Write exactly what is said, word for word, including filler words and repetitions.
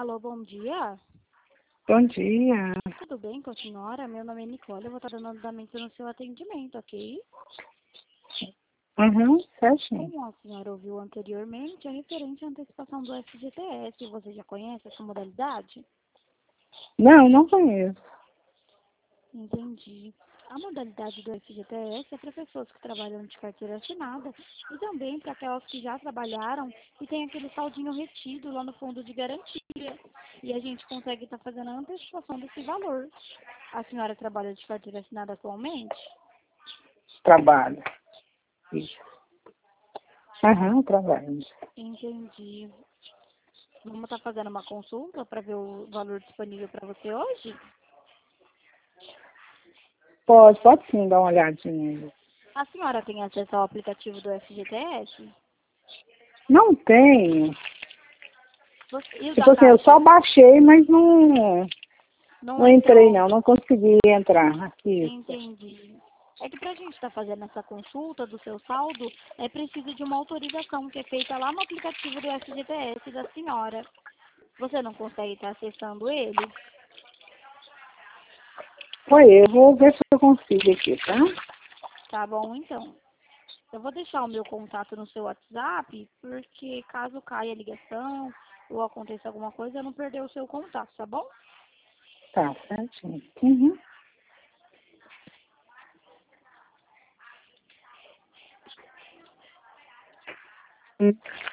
Alô, bom dia. Bom dia. Tudo bem com a senhora? Meu nome é Nicole, eu vou estar dando andamento no seu atendimento, ok? Uhum, certinho. Como a senhora ouviu anteriormente, é referente à antecipação do F G T S. Você já conhece essa modalidade? Não, não conheço. Entendi. A modalidade do F G T S é para pessoas que trabalham de carteira assinada e também para aquelas que já trabalharam e tem aquele saldinho retido lá no fundo de garantia. E a gente consegue estar fazendo a antecipação desse valor. A senhora trabalha de carteira assinada atualmente? Trabalho. Isso. Aham, trabalho. Entendi. Vamos estar fazendo uma consulta para ver o valor disponível para você hoje? Pode, pode sim dar uma olhadinha. A senhora tem acesso ao aplicativo do F G T S? Não tenho. Você, e o da Tipo assim, eu Caixa? só baixei, mas não, Não não entrei entrou? não, não consegui entrar. Isso. Entendi. É que para a gente estar fazendo essa consulta do seu saldo, é preciso de uma autorização que é feita lá no aplicativo do F G T S da senhora. Você não consegue estar acessando ele? Foi, eu vou ver se eu consigo aqui, tá? Tá bom, então. Eu vou deixar o meu contato no seu WhatsApp, porque caso caia a ligação ou aconteça alguma coisa, eu não perder o seu contato, tá bom? Tá, certinho. Uhum. Hum.